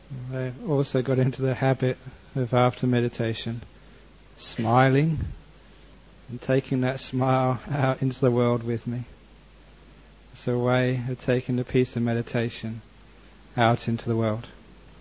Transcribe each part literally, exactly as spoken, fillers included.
They also got into the habit of, after meditation, smiling and taking that smile out into the world with me. It's a way of taking the peace of meditation out into the world.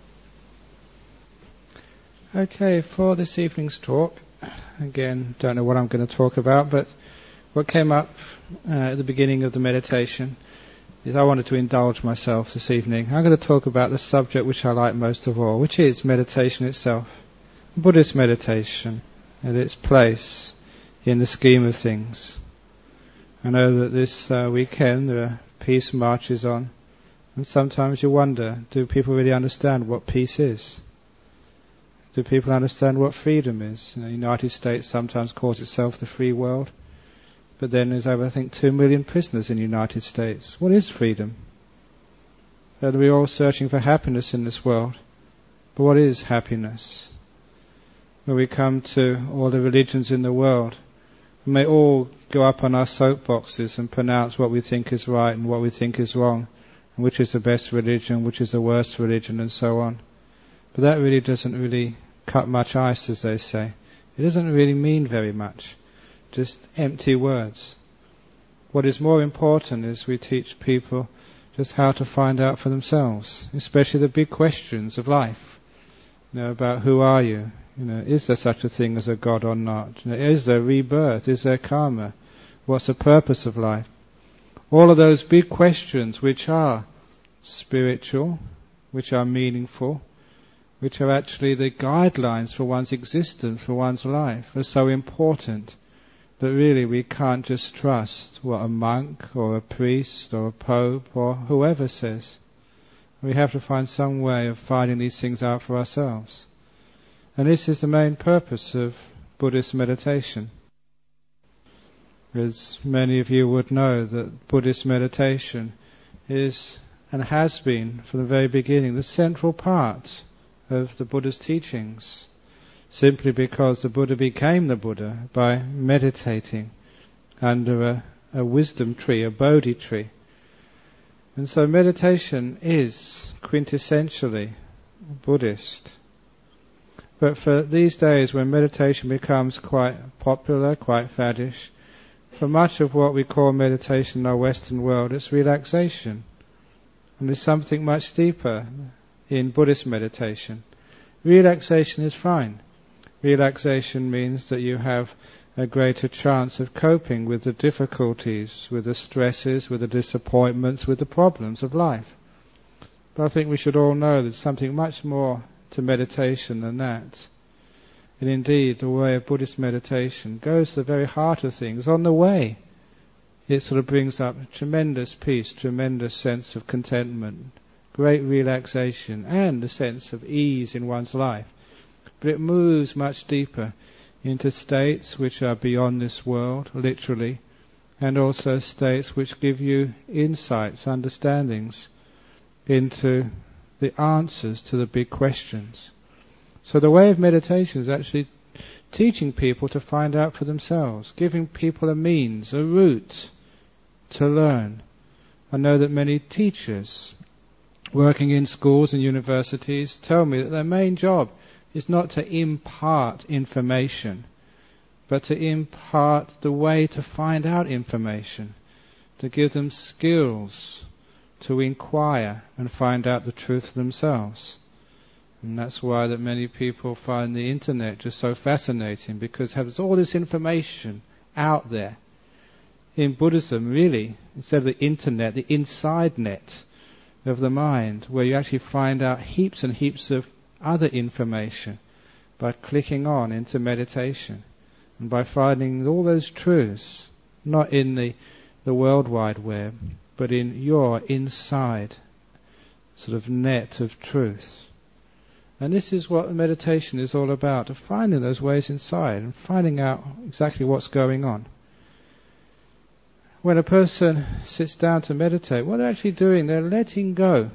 Okay, for this evening's talk, again, don't know what I'm going to talk about, but what came up uh, at the beginning of the meditation is I wanted to indulge myself this evening. I'm going to talk about the subject which I like most of all, which is meditation itself. Buddhist meditation and its place in the scheme of things. I know that this uh, weekend there are peace marches on, and sometimes you wonder, do people really understand what peace is? Do people understand what freedom is? You know, the United States sometimes calls itself the free world, but then there's over, I think, two million prisoners in the United States. What is freedom? That we're all searching for happiness in this world. But what is happiness? When we come to all the religions in the world, we may all go up on our soapboxes and pronounce what we think is right and what we think is wrong, and which is the best religion, which is the worst religion, and so on. But that really doesn't really cut much ice, as they say. It doesn't really mean very much. Just empty words. What is more important is we teach people just how to find out for themselves, especially the big questions of life. You know, about who are you? You know, is there such a thing as a God or not? You know, is there rebirth? Is there karma? What's the purpose of life? All of those big questions which are spiritual, which are meaningful, which are actually the guidelines for one's existence, for one's life, are so important that really we can't just trust what a monk or a priest or a pope or whoever says. We have to find some way of finding these things out for ourselves. And this is the main purpose of Buddhist meditation. As many of you would know, that Buddhist meditation is and has been from the very beginning the central part of the Buddha's teachings, simply because the Buddha became the Buddha by meditating under a, a wisdom tree, a Bodhi tree. And so meditation is quintessentially Buddhist. But for these days when meditation becomes quite popular, quite faddish, for much of what we call meditation in our Western world, it's relaxation. And there's something much deeper in Buddhist meditation. Relaxation is fine. Relaxation means that you have a greater chance of coping with the difficulties, with the stresses, with the disappointments, with the problems of life. But I think we should all know there's something much more to meditation than that. And indeed, the way of Buddhist meditation goes to the very heart of things. On the way, it sort of brings up tremendous peace, tremendous sense of contentment, great relaxation, and a sense of ease in one's life. But it moves much deeper into states which are beyond this world, literally, and also states which give you insights, understandings into the answers to the big questions. So the way of meditation is actually teaching people to find out for themselves, giving people a means, a route to learn. I know that many teachers working in schools and universities tell me that their main job is not to impart information, but to impart the way to find out information, to give them skills to inquire and find out the truth themselves. And that's why that many people find the internet just so fascinating, because there's all this information out there. In Buddhism, really, instead of the internet, the inside net of the mind, where you actually find out heaps and heaps of other information by clicking on into meditation and by finding all those truths, not in the, the World Wide Web, but in your inside sort of net of truth. And this is what meditation is all about, of finding those ways inside and finding out exactly what's going on. When a person sits down to meditate, what they're actually doing, they're letting go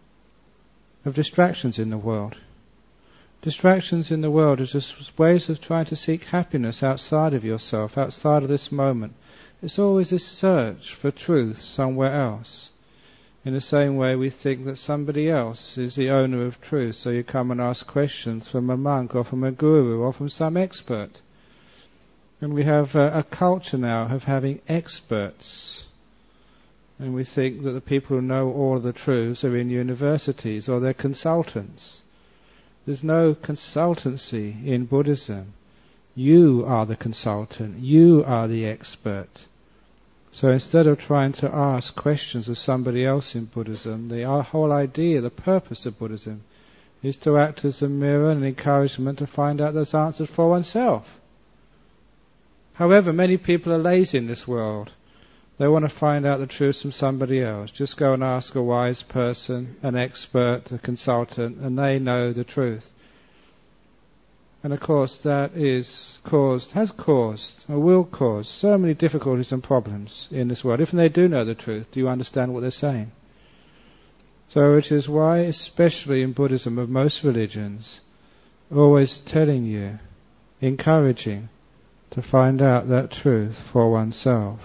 of distractions in the world. Distractions in the world are just ways of trying to seek happiness outside of yourself, outside of this moment. It's always this search for truth somewhere else. In the same way we think that somebody else is the owner of truth, so you come and ask questions from a monk or from a guru or from some expert. And we have a, a culture now of having experts. And we think that the people who know all the truths are in universities or they're consultants. There's no consultancy in Buddhism. You are the consultant. You are the expert. So instead of trying to ask questions of somebody else in Buddhism, the our whole idea, the purpose of Buddhism, is to act as a mirror and encouragement to find out those answers for oneself. However, many people are lazy in this world. They want to find out the truth from somebody else. Just go and ask a wise person, an expert, a consultant, and they know the truth. And of course that is caused, has caused, or will cause so many difficulties and problems in this world. If they do know the truth, do you understand what they're saying? So which is why, especially in Buddhism of most religions, always telling you, encouraging, to find out that truth for oneself.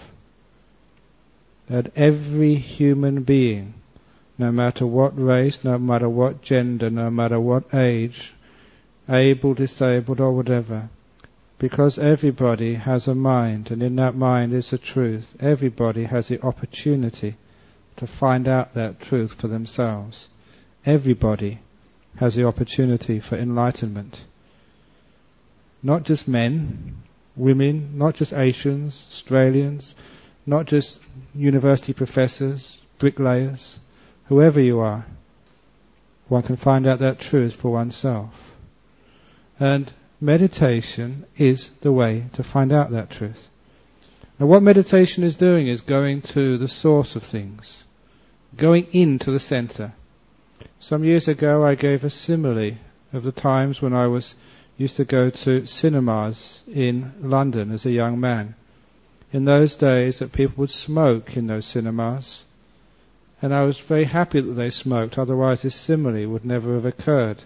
That every human being, no matter what race, no matter what gender, no matter what age, able, disabled or whatever, because everybody has a mind, and in that mind is the truth, everybody has the opportunity to find out that truth for themselves. Everybody has the opportunity for enlightenment. Not just men, women, not just Asians, Australians, not just university professors, bricklayers, whoever you are, one can find out that truth for oneself. And meditation is the way to find out that truth. Now what meditation is doing is going to the source of things, going into the center. Some years ago I gave a simile of the times when I was used to go to cinemas in London as a young man. In those days that people would smoke in those cinemas, and I was very happy that they smoked, otherwise this simile would never have occurred.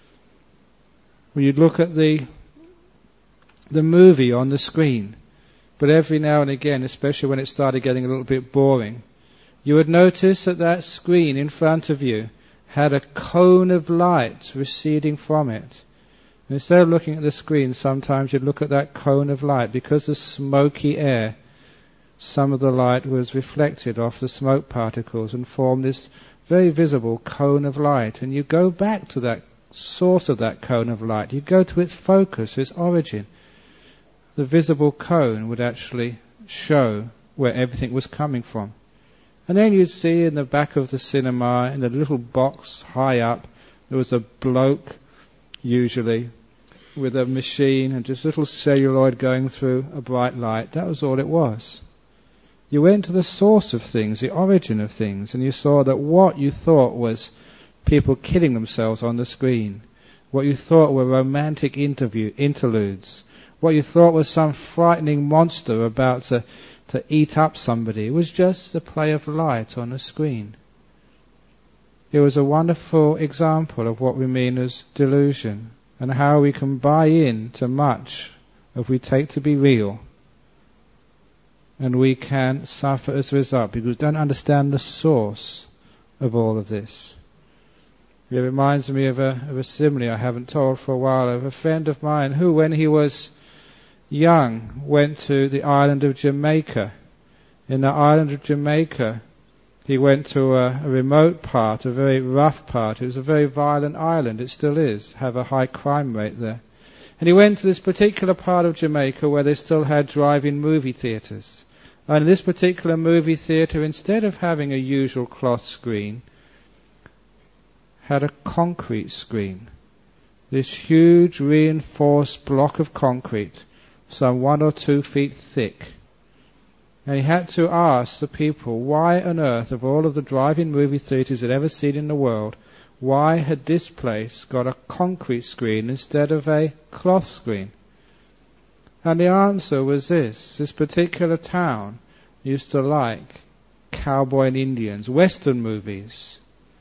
When you'd look at the the movie on the screen, but every now and again, especially when it started getting a little bit boring, you would notice that that screen in front of you had a cone of light receding from it. And instead of looking at the screen, sometimes you'd look at that cone of light. Because the smoky air, some of the light was reflected off the smoke particles and formed this very visible cone of light. And you go back to that source of that cone of light. You go to its focus, its origin. The visible cone would actually show where everything was coming from. And then you'd see in the back of the cinema, in a little box high up, there was a bloke, usually, with a machine and just a little celluloid going through a bright light. That was all it was. You went to the source of things, the origin of things, and you saw that what you thought was people killing themselves on the screen, what you thought were romantic interview interludes, what you thought was some frightening monster about to, to eat up somebody, was just the play of light on a screen. It was a wonderful example of what we mean as delusion, and how we can buy in to much of we take to be real, and we can suffer as a result because we don't understand the source of all of this. It reminds me of a, of a simile I haven't told for a while, of a friend of mine who, when he was young, went to the island of Jamaica. In the island of Jamaica, he went to a, a remote part, a very rough part. It was a very violent island. It still is, have a high crime rate there. And he went to this particular part of Jamaica where they still had drive-in movie theatres. And in this particular movie theatre, instead of having a usual cloth screen, had a concrete screen. This huge reinforced block of concrete, some one or two feet thick. And he had to ask the people, why on earth, of all of the drive-in movie theatres they'd ever seen in the world, why had this place got a concrete screen instead of a cloth screen? And the answer was this: this particular town used to like cowboy and Indians, Western movies.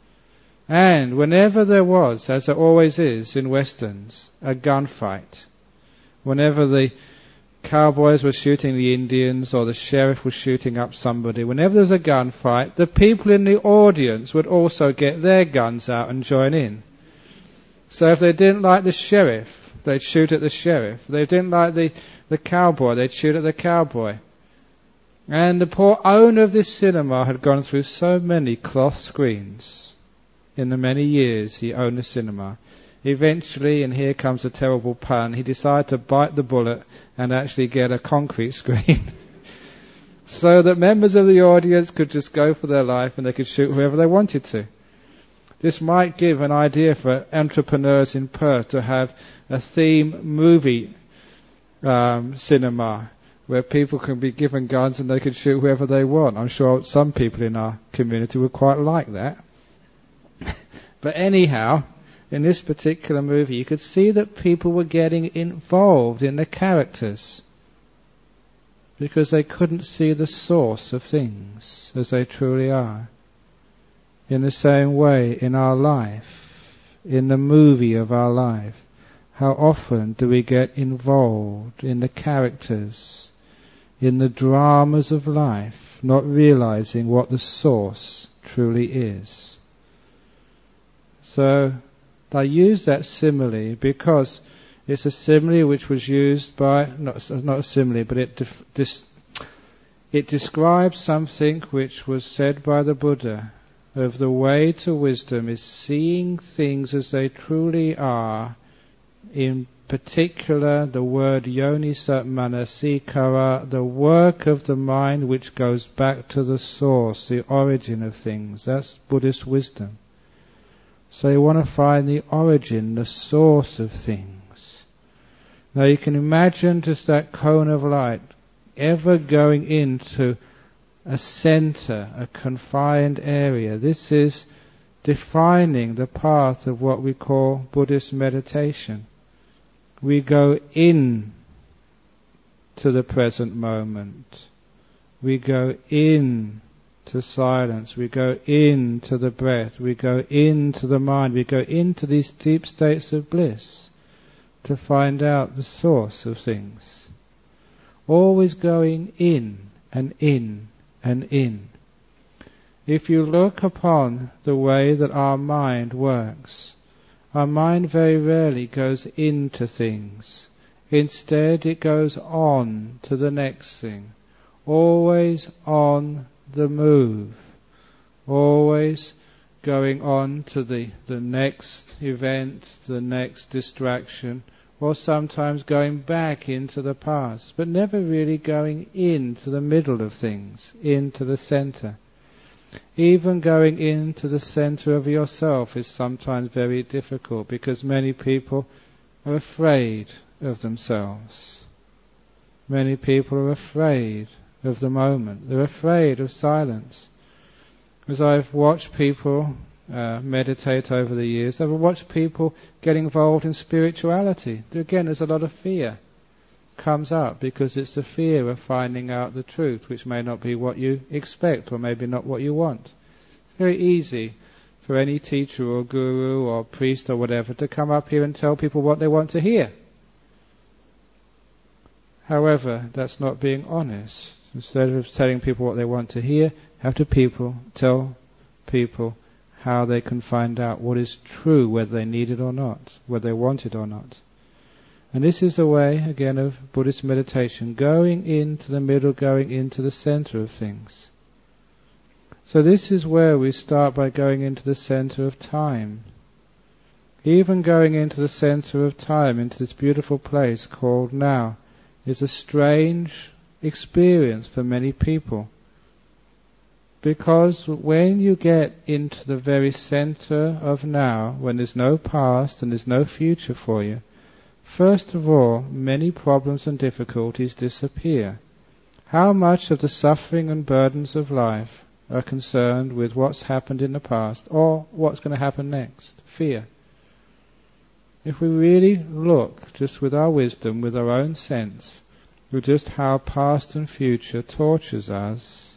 And whenever there was, as there always is in Westerns, a gunfight, whenever the cowboys were shooting the Indians or the sheriff was shooting up somebody, whenever there was a gunfight, the people in the audience would also get their guns out and join in. So if they didn't like the sheriff, they'd shoot at the sheriff. If they didn't like the, the cowboy, they'd shoot at the cowboy. And the poor owner of this cinema had gone through so many cloth screens in the many years he owned the cinema. Eventually, and here comes a terrible pun, he decided to bite the bullet and actually get a concrete screen so that members of the audience could just go for their life and they could shoot whoever they wanted to. This might give an idea for entrepreneurs in Perth to have a theme movie um, cinema where people can be given guns and they can shoot whoever they want. I'm sure some people in our community would quite like that. But anyhow, in this particular movie, you could see that people were getting involved in the characters because they couldn't see the source of things as they truly are. In the same way, in our life, in the movie of our life, how often do we get involved in the characters, in the dramas of life, not realizing what the source truly is? So, I use that simile because it's a simile which was used by, not, not a simile, but it, def, dis, it describes something which was said by the Buddha, of the way to wisdom is seeing things as they truly are, in particular the word yonisa manasikara, the work of the mind which goes back to the source, the origin of things. That's Buddhist wisdom. So you want to find the origin, the source of things. Now you can imagine just that cone of light ever going into a center, a confined area. This is defining the path of what we call Buddhist meditation. We go in to the present moment. We go in to silence. We go into the breath. We go into the mind. We go into these deep states of bliss to find out the source of things. Always going in and in and in. If you look upon the way that our mind works, our mind very rarely goes into things. Instead, it goes on to the next thing. Always on the move. Always going on to the, the next event, the next distraction, or sometimes going back into the past, but never really going into the middle of things, into the center. Even going into the center of yourself is sometimes very difficult because many people are afraid of themselves. Many people are afraid of the moment. They're afraid of silence. As I've watched people uh, meditate over the years, I've watched people get involved in spirituality. Again, there's a lot of fear comes up because it's the fear of finding out the truth, which may not be what you expect or maybe not what you want. It's very easy for any teacher or guru or priest or whatever to come up here and tell people what they want to hear. However, that's not being honest. Instead of telling people what they want to hear, have to people tell people how they can find out what is true, whether they need it or not, whether they want it or not. And this is the way, again, of Buddhist meditation, going into the middle, going into the center of things. So this is where we start by going into the center of time. Even going into the center of time, into this beautiful place called now, is a strange experience for many people. Because when you get into the very center of now, when there's no past and there's no future for you, first of all, many problems and difficulties disappear. How much of the suffering and burdens of life are concerned with what's happened in the past or what's going to happen next? Fear. If we really look, just with our wisdom, with our own sense, with just how past and future tortures us,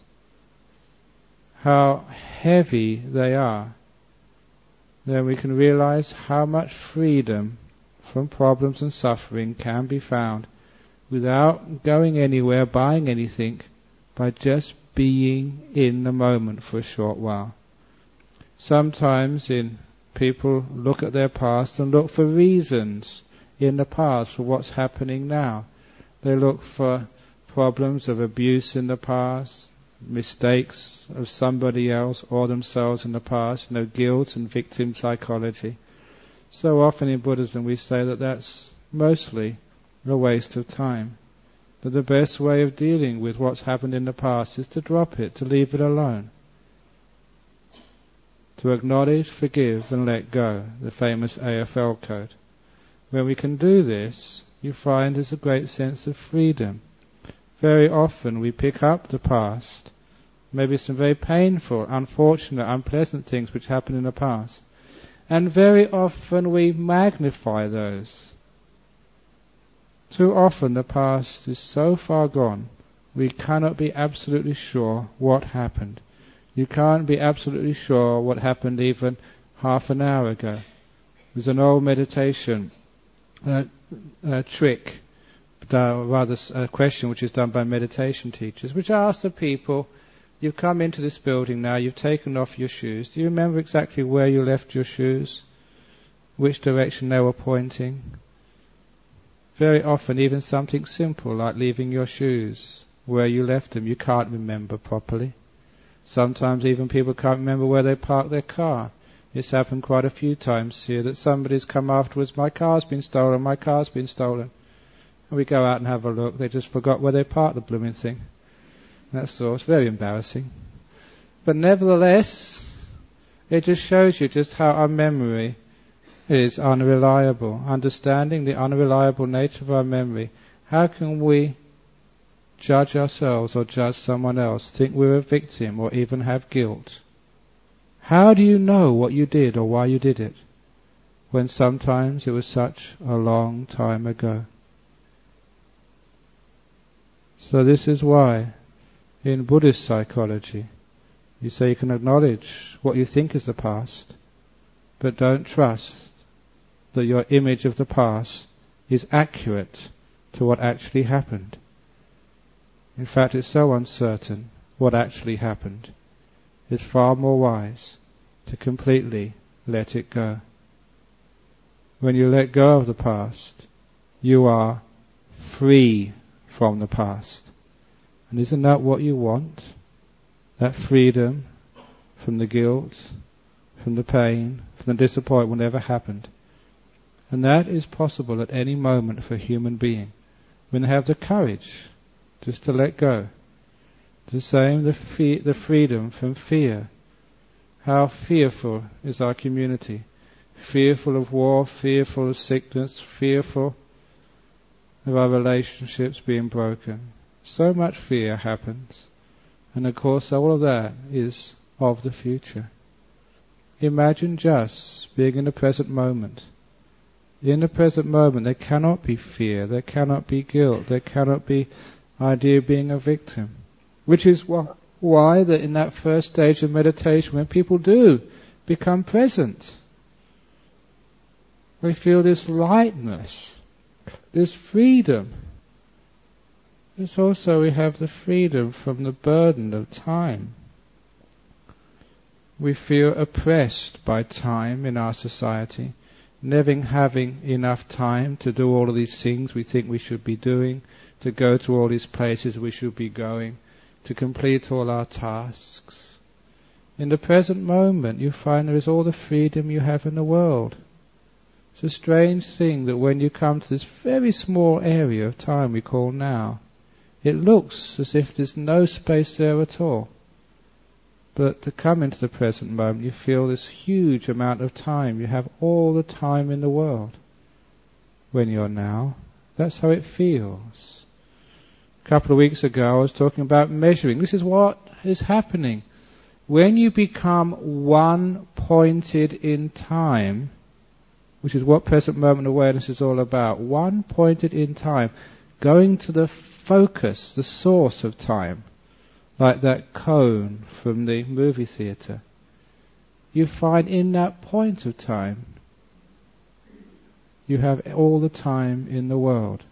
how heavy they are, then we can realize how much freedom from problems and suffering can be found without going anywhere, buying anything, by just being in the moment for a short while. Sometimes in people look at their past and look for reasons in the past for what's happening now. They look for problems of abuse in the past, mistakes of somebody else or themselves in the past, no guilt and victim psychology. So often in Buddhism we say that that's mostly a waste of time. That the best way of dealing with what's happened in the past is to drop it, to leave it alone. To acknowledge, forgive and let go, the famous A F L code. When we can do this, you find there's a great sense of freedom. Very often we pick up the past, maybe some very painful, unfortunate, unpleasant things which happened in the past, and very often we magnify those. Too often the past is so far gone, we cannot be absolutely sure what happened. You can't be absolutely sure what happened even half an hour ago. There's an old meditation uh, uh, trick, uh, rather a question which is done by meditation teachers, which asks the people, you've come into this building now, you've taken off your shoes. Do you remember exactly where you left your shoes? Which direction they were pointing? Very often even something simple like leaving your shoes, where you left them, you can't remember properly. Sometimes even people can't remember where they parked their car. It's happened quite a few times here that somebody's come afterwards, my car's been stolen, my car's been stolen. And we go out and have a look, they just forgot where they parked the blooming thing. That's all. It's very embarrassing. But nevertheless, it just shows you just how our memory is unreliable. Understanding the unreliable nature of our memory, how can we judge ourselves or judge someone else, think we're a victim or even have guilt? How do you know what you did or why you did it, when sometimes it was such a long time ago? So this is why in Buddhist psychology you say you can acknowledge what you think is the past, but don't trust that your image of the past is accurate to what actually happened. In fact, it's so uncertain what actually happened. It's far more wise to completely let it go. When you let go of the past, you are free from the past. And isn't that what you want? That freedom from the guilt, from the pain, from the disappointment, whatever happened. And that is possible at any moment for a human being, when they have the courage just to let go. The same, the, fe- the freedom from fear. How fearful is our community. Fearful of war, fearful of sickness, fearful of our relationships being broken. So much fear happens. And of course all of that is of the future. Imagine just being in the present moment. In the present moment there cannot be fear, there cannot be guilt, there cannot be idea of being a victim. Which is wh- why that in that first stage of meditation, when people do become present, they feel this lightness, this freedom. It's also we have the freedom from the burden of time. We feel oppressed by time in our society, never having enough time to do all of these things we think we should be doing, to go to all these places we should be going, to complete all our tasks. In the present moment you find there is all the freedom you have in the world. It's a strange thing that when you come to this very small area of time we call now, it looks as if there's no space there at all. But to come into the present moment, you feel this huge amount of time. You have all the time in the world. When you're now, that's how it feels. A couple of weeks ago I was talking about measuring. This is what is happening. When you become one-pointed in time, which is what present moment awareness is all about, one-pointed in time, going to the focus, the source of time, like that cone from the movie theatre, you find in that point of time you have all the time in the world.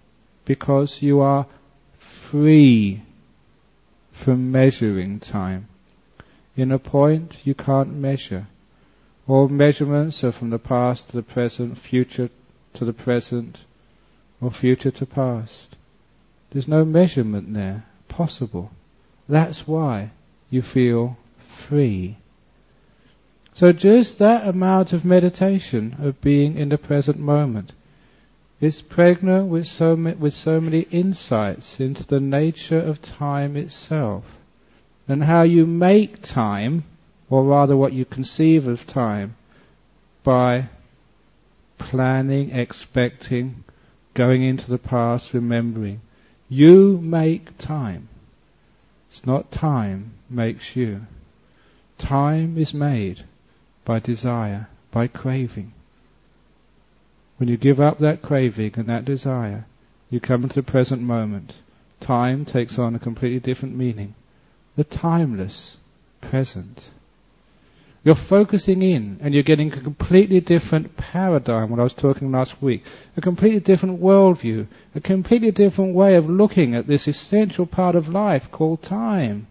because you are free from measuring time. In a point you can't measure. All measurements are from the past to the present, future to the present, or future to past. There's no measurement there possible. That's why you feel free. So just that amount of meditation, of being in the present moment, is pregnant with so, ma- with so many insights into the nature of time itself, and how you make time, or rather what you conceive of time, by planning, expecting, going into the past, remembering. You make time. It's not time makes you. Time is made by desire, by craving. When you give up that craving and that desire, you come into the present moment. Time takes on a completely different meaning. The timeless present. You're focusing in and you're getting a completely different paradigm, what I was talking last week. A completely different worldview. A completely different way of looking at this essential part of life called time.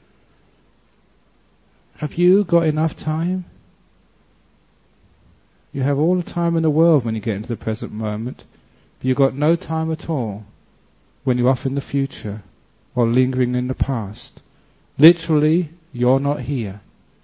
Have you got enough time? You have all the time in the world when you get into the present moment, but you've got no time at all when you're off in the future or lingering in the past. Literally, you're not here.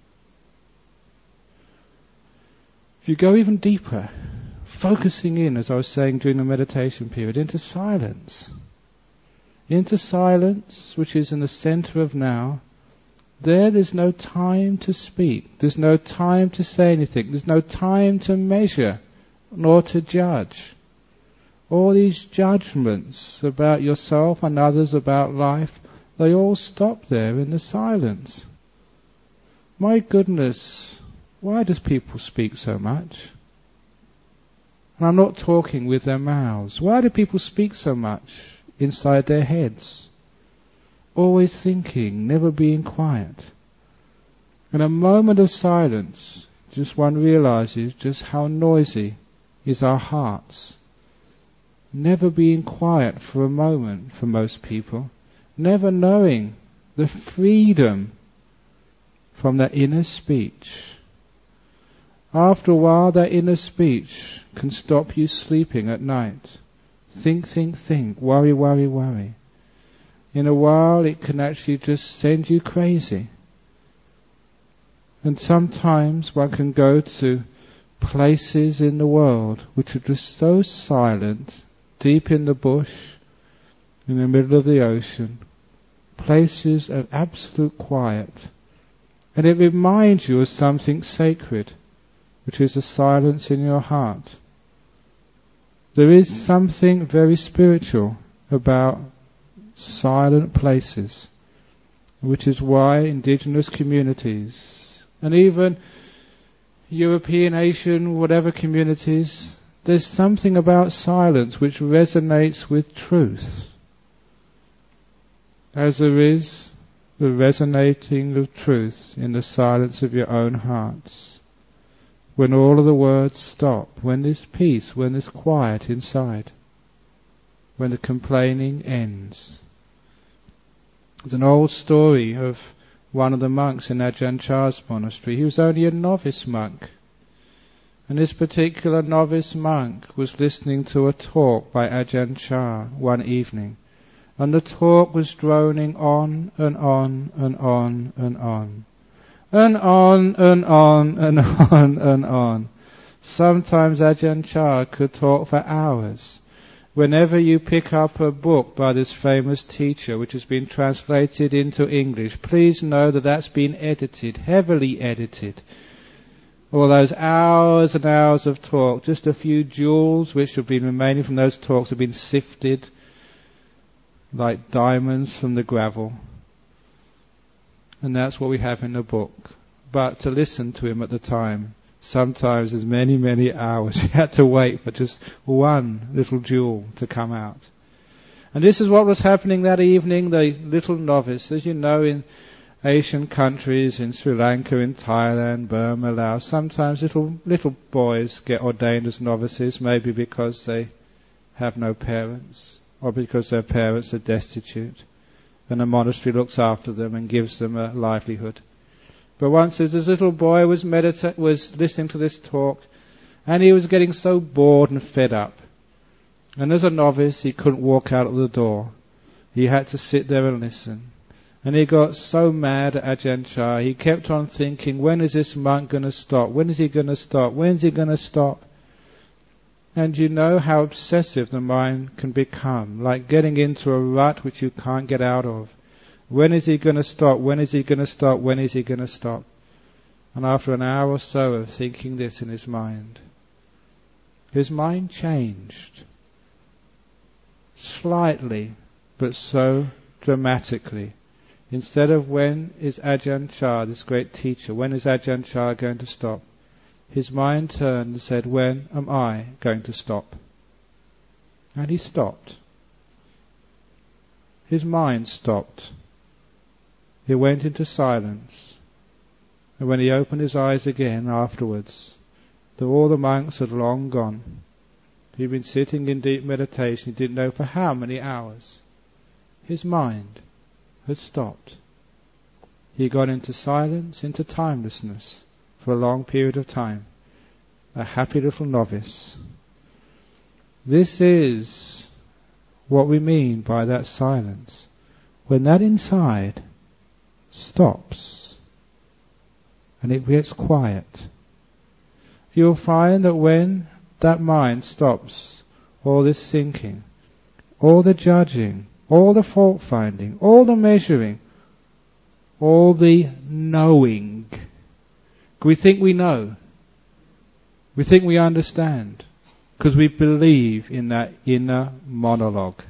If you go even deeper, focusing in, as I was saying during the meditation period, into silence, into silence which is in the center of now, there there's no time to speak, there's no time to say anything, there's no time to measure nor to judge. All these judgments about yourself and others, about life, they all stop there in the silence. My goodness, why does people speak so much? And I'm not talking with their mouths. Why do people speak so much inside their heads? Always thinking, never being quiet. In a moment of silence, just one realizes just how noisy is our hearts. Never being quiet for a moment for most people. Never knowing the freedom from that inner speech. After a while, that inner speech can stop you sleeping at night. Think, think, think. Worry, worry, worry. In a while, it can actually just send you crazy. And sometimes one can go to places in the world which are just so silent, deep in the bush, in the middle of the ocean, places of absolute quiet. And it reminds you of something sacred, which is the silence in your heart. There is something very spiritual about silent places, which is why indigenous communities, and even European, Asian, whatever communities, there's something about silence which resonates with truth, as there is the resonating of truth in the silence of your own hearts. When all of the words stop, when there's peace, when there's quiet inside, when the complaining ends. There's an old story of one of the monks in Ajahn Chah's monastery. He was only a novice monk. And this particular novice monk was listening to a talk by Ajahn Chah one evening. And the talk was droning on and on and on and on. And on and on and on and on. Sometimes Ajahn Chah could talk for hours. Whenever you pick up a book by this famous teacher which has been translated into English, please know that that's been edited, heavily edited. All those hours and hours of talk, just a few jewels which have been remaining from those talks have been sifted like diamonds from the gravel. And that's what we have in the book. But to listen to him at the time, sometimes as many, many hours, you had to wait for just one little jewel to come out. And this is what was happening that evening. The little novice, as you know, in Asian countries, in Sri Lanka, in Thailand, Burma, Laos, sometimes little little boys get ordained as novices, maybe because they have no parents, or because their parents are destitute, and the monastery looks after them and gives them a livelihood. But once this little boy was medita- was listening to this talk, and he was getting so bored and fed up. And as a novice, he couldn't walk out of the door. He had to sit there and listen. And he got so mad at Ajahn Chah, he kept on thinking, when is this monk going to stop? When is he going to stop? When is he going to stop? And you know how obsessive the mind can become, like getting into a rut which you can't get out of. When is he going to stop? When is he going to stop? When is he going to stop? And after an hour or so of thinking this in his mind, his mind changed. Slightly, but so dramatically. Instead of when is Ajahn Chah, this great teacher, when is Ajahn Chah going to stop? His mind turned and said, when am I going to stop? And he stopped. His mind stopped. He went into silence. And when he opened his eyes again afterwards, though all the monks had long gone, he'd been sitting in deep meditation, he didn't know for how many hours. His mind had stopped. He got into silence, into timelessness for a long period of time. A happy little novice. This is what we mean by that silence. When that inside stops and it gets quiet, you'll find that when that mind stops, all this thinking, all the judging, all the fault finding, all the measuring, all the knowing. We think we know. We think we understand. Because we believe in that inner monologue.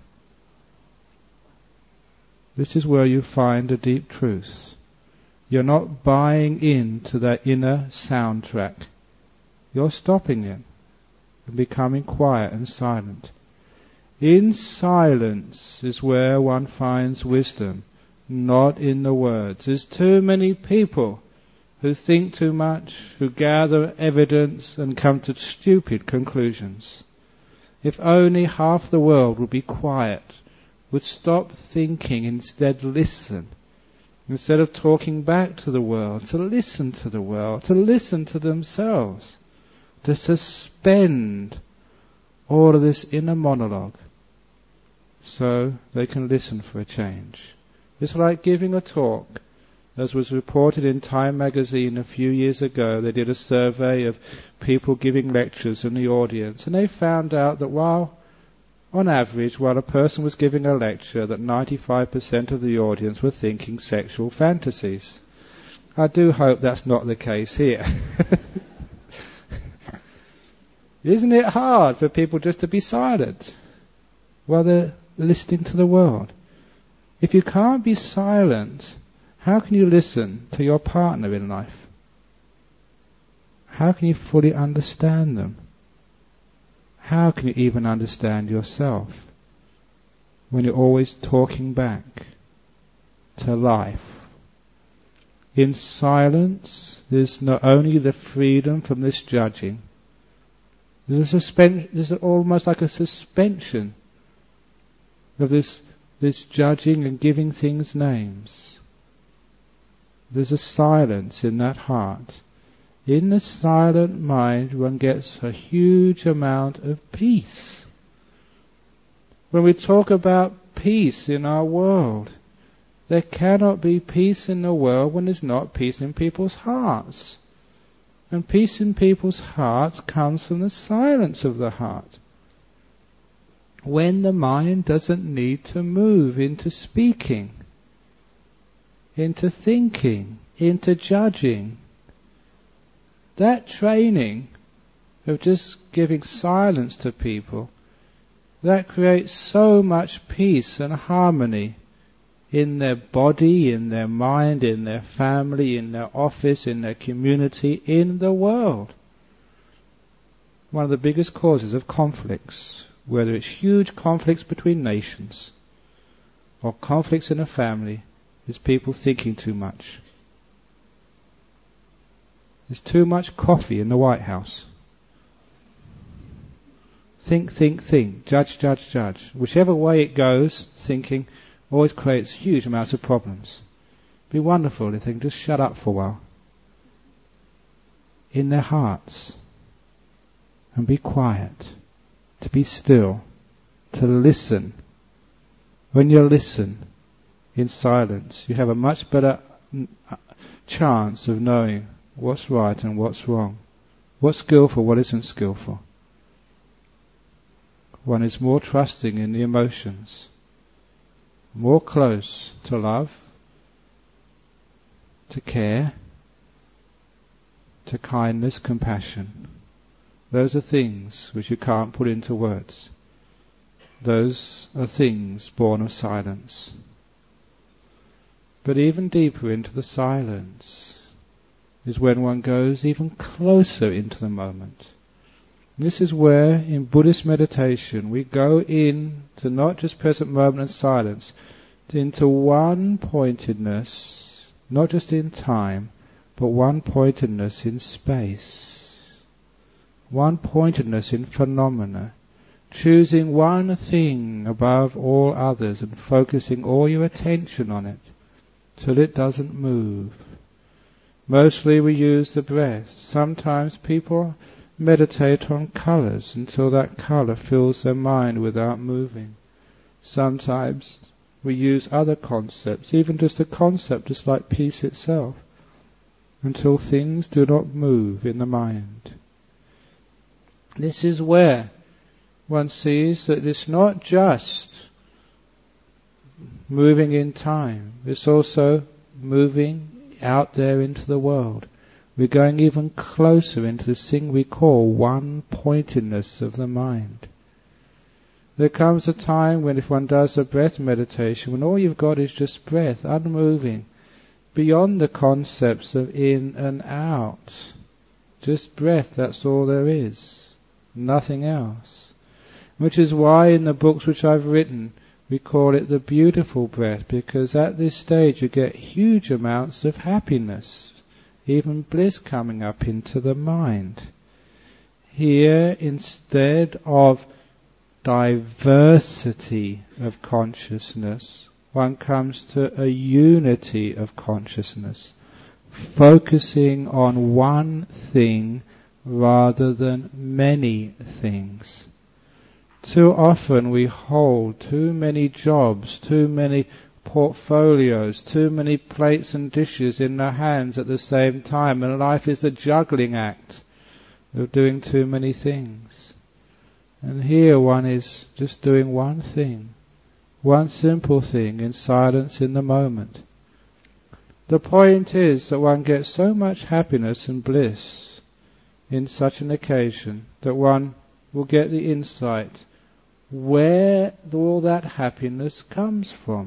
This is where you find a deep truth. You're not buying into that inner soundtrack. You're stopping it and becoming quiet and silent. In silence is where one finds wisdom, not in the words. There's too many people who think too much, who gather evidence and come to stupid conclusions. If only half the world would be quiet, would stop thinking, instead listen. Instead of talking back to the world, to listen to the world, to listen to themselves, to suspend all of this inner monologue so they can listen for a change. It's like giving a talk. As was reported in Time magazine a few years ago, they did a survey of people giving lectures in the audience, and they found out that while, on average, while a person was giving a lecture, that ninety-five percent of the audience were thinking sexual fantasies. I do hope that's not the case here. Isn't it hard for people just to be silent while they're listening to the world? If you can't be silent, how can you listen to your partner in life? How can you fully understand them? How can you even understand yourself when you're always talking back to life? In silence, there's not only the freedom from this judging, there's a suspension, there's almost like a suspension of this, this judging and giving things names. There's a silence in that heart. In the silent mind, one gets a huge amount of peace. When we talk about peace in our world, there cannot be peace in the world when there's not peace in people's hearts. And peace in people's hearts comes from the silence of the heart. When the mind doesn't need to move into speaking, into thinking, into judging. That training of just giving silence to people, that creates so much peace and harmony in their body, in their mind, in their family, in their office, in their community, in the world. One of the biggest causes of conflicts, whether it's huge conflicts between nations or conflicts in a family, is people thinking too much. There's too much coffee in the White House. Think, think, think. Judge, judge, judge. Whichever way it goes, thinking always creates huge amounts of problems. It'd be wonderful if they can just shut up for a while in their hearts and be quiet, to be still, to listen. When you listen in silence, you have a much better chance of knowing what's right and what's wrong, what's skillful, what isn't skillful. One is more trusting in the emotions, more close to love, to care, to kindness, compassion. Those are things which you can't put into words. Those are things born of silence. But even deeper into the silence is when one goes even closer into the moment. This is where, in Buddhist meditation, we go in to not just present moment and silence, into one-pointedness, not just in time, but one-pointedness in space, one-pointedness in phenomena, choosing one thing above all others and focusing all your attention on it till it doesn't move. Mostly we use the breath. Sometimes people meditate on colours until that colour fills their mind without moving. Sometimes we use other concepts, even just a concept just like peace itself, until things do not move in the mind. This is where one sees that it's not just moving in time, it's also moving out there into the world. We're going even closer into this thing we call one-pointedness of the mind. There comes a time when if one does a breath meditation, when all you've got is just breath, unmoving, beyond the concepts of in and out. Just breath, that's all there is. Nothing else. Which is why in the books which I've written, we call it the beautiful breath, because at this stage you get huge amounts of happiness, even bliss coming up into the mind. Here, instead of diversity of consciousness, one comes to a unity of consciousness, focusing on one thing rather than many things. Too often we hold too many jobs, too many portfolios, too many plates and dishes in our hands at the same time, and life is a juggling act of doing too many things. And here one is just doing one thing, one simple thing in silence in the moment. The point is that one gets so much happiness and bliss in such an occasion that one will get the insight where all that happiness comes from.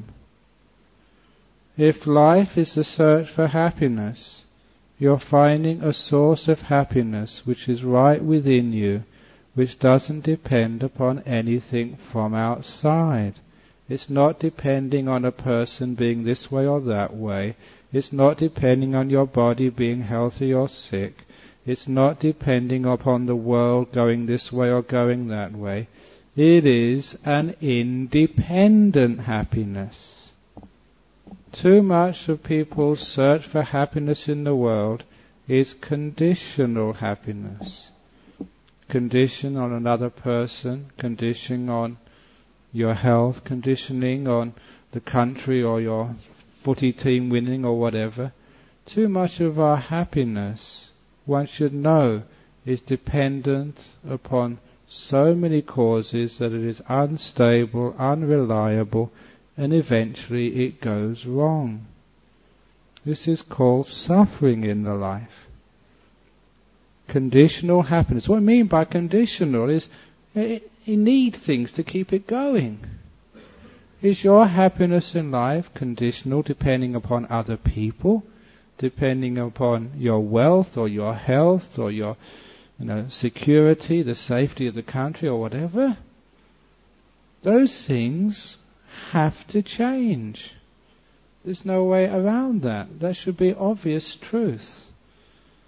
If life is the search for happiness, you're finding a source of happiness which is right within you, which doesn't depend upon anything from outside. It's not depending on a person being this way or that way. It's not depending on your body being healthy or sick. It's not depending upon the world going this way or going that way. It is an independent happiness. Too much of people's search for happiness in the world is conditional happiness. Condition on another person, conditioning on your health, conditioning on the country or your footy team winning or whatever. Too much of our happiness, one should know, is dependent upon so many causes that it is unstable, unreliable, and eventually it goes wrong. This is called suffering in the life. Conditional happiness. What I mean by conditional is it, you need things to keep it going. Is your happiness in life conditional depending upon other people, depending upon your wealth or your health or your you know, security, the safety of the country or whatever? Those things have to change. There's no way around that. That should be obvious truth.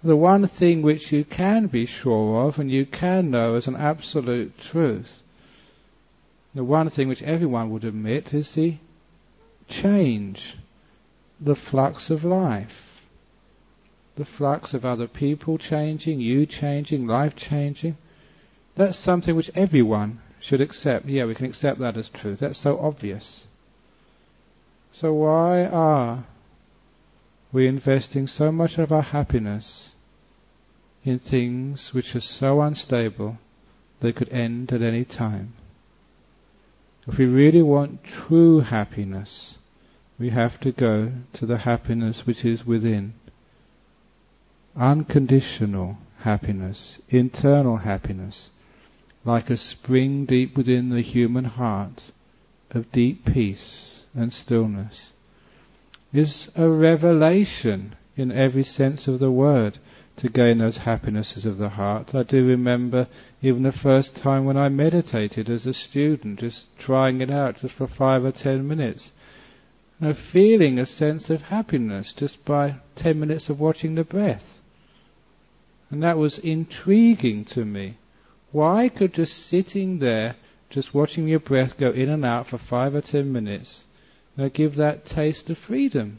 The one thing which you can be sure of and you can know as an absolute truth, the one thing which everyone would admit, is the change, the flux of life, the flux of other people changing, you changing, life changing. That's something which everyone should accept. Yeah, we can accept that as truth. That's so obvious. So why are we investing so much of our happiness in things which are so unstable they could end at any time? If we really want true happiness, we have to go to the happiness which is within. Unconditional happiness, internal happiness, like a spring deep within the human heart of deep peace and stillness, is a revelation in every sense of the word to gain those happinesses of the heart. I do remember even the first time when I meditated as a student, just trying it out just for five or ten minutes, you know, feeling a sense of happiness just by ten minutes of watching the breath. And that was intriguing to me. Why could just sitting there, just watching your breath go in and out for five or ten minutes, you know, give that taste of freedom?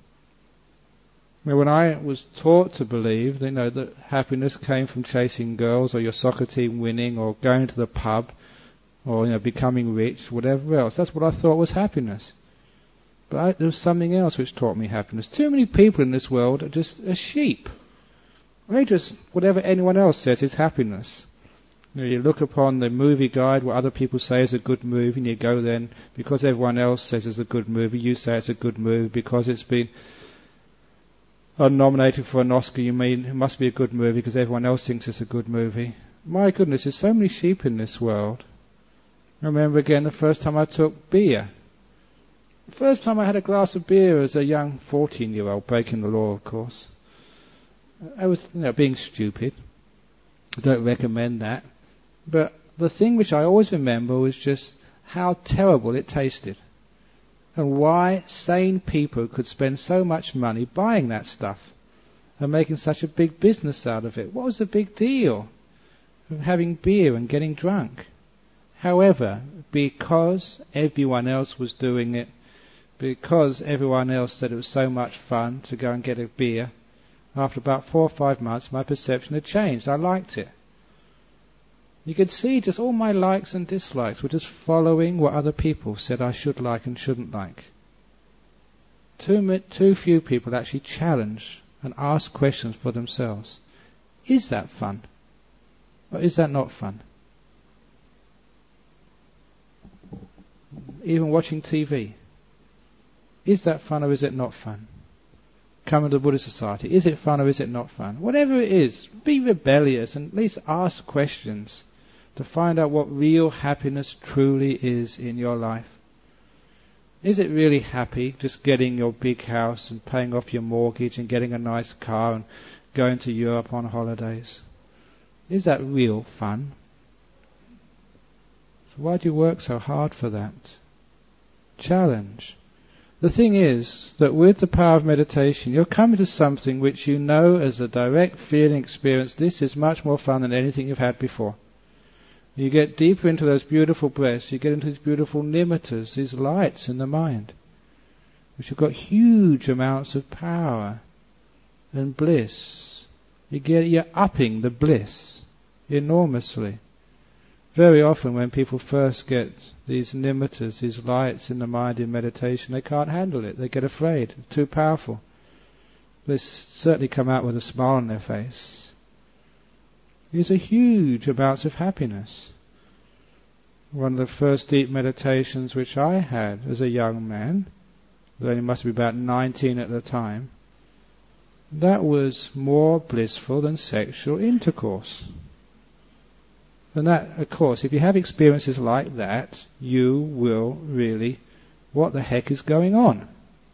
When I was taught to believe, you know, that happiness came from chasing girls, or your soccer team winning, or going to the pub, or you know, becoming rich, whatever else, that's what I thought was happiness. But I, there was something else which taught me happiness. Too many people in this world are just a sheep. They just, whatever anyone else says is happiness. You know, you look upon the movie guide, what other people say is a good movie, and you go then, because everyone else says it's a good movie, you say it's a good movie, because it's been are nominated for an Oscar, you mean it must be a good movie because everyone else thinks it's a good movie. My goodness, there's so many sheep in this world. I remember again the first time I took beer. The first time I had a glass of beer as a young fourteen-year-old, breaking the law, of course. I was, you know, being stupid. I don't recommend that. But the thing which I always remember was just how terrible it tasted. And why sane people could spend so much money buying that stuff and making such a big business out of it. What was the big deal of having beer and getting drunk? However, because everyone else was doing it, because everyone else said it was so much fun to go and get a beer, after about four or five months my perception had changed. I liked it. You could see just all my likes and dislikes were just following what other people said I should like and shouldn't like. Too, too few people actually challenge and ask questions for themselves. Is that fun? Or is that not fun? Even watching T V. Is that fun or is it not fun? Coming to the Buddhist Society. Is it fun or is it not fun? Whatever it is, be rebellious and at least ask questions to find out what real happiness truly is in your life. Is it really happy just getting your big house and paying off your mortgage and getting a nice car and going to Europe on holidays? Is that real fun? So why do you work so hard for that? Challenge. The thing is that with the power of meditation, you're coming to something which you know as a direct feeling experience. This is much more fun than anything you've had before. You get deeper into those beautiful breaths, you get into these beautiful nimittas, these lights in the mind, which have got huge amounts of power and bliss. You get, you're upping the bliss enormously. Very often when people first get these nimittas, these lights in the mind in meditation, they can't handle it. They get afraid. It's too powerful. They certainly come out with a smile on their face. These are huge amounts of happiness. One of the first deep meditations which I had as a young man, though I must be about nineteen at the time, that was more blissful than sexual intercourse. And that, of course, if you have experiences like that, you will really, what the heck is going on?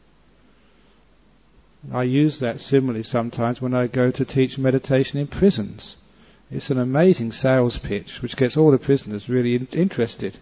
I use that simile sometimes when I go to teach meditation in prisons. It's an amazing sales pitch which gets all the prisoners really in- interested.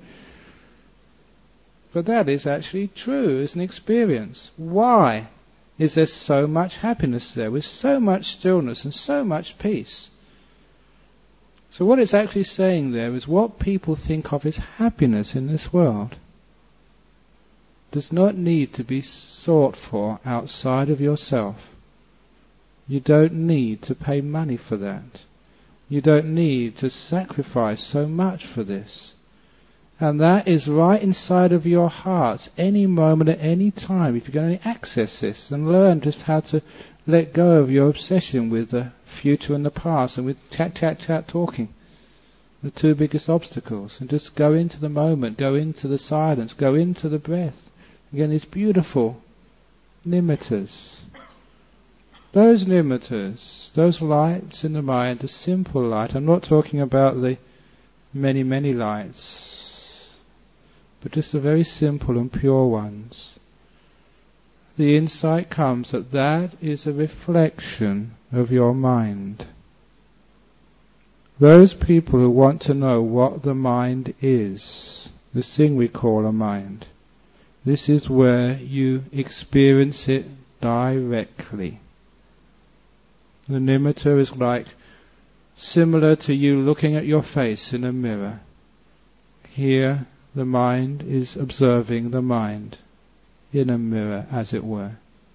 But that is actually true as an experience. Why is there so much happiness there, with so much stillness and so much peace. So what it's actually saying there is what people think of as happiness in this world does not need to be sought for outside of yourself. You don't need to pay money for that. You don't need to sacrifice so much for this. And that is right inside of your hearts, any moment at any time, if you can only access this and learn just how to let go of your obsession with the future and the past and with chat, chat, chat talking. The two biggest obstacles. And just go into the moment, go into the silence, go into the breath. Again, these beautiful nimittas. Those nimittas, those lights in the mind, the simple light. I'm not talking about the many, many lights, but just the very simple and pure ones. The insight comes that that is a reflection of your mind. Those people who want to know what the mind is, this thing we call a mind, this is where you experience it directly. The nimitta is like similar to you looking at your face in a mirror. Here the mind is observing the mind in a mirror, as it were.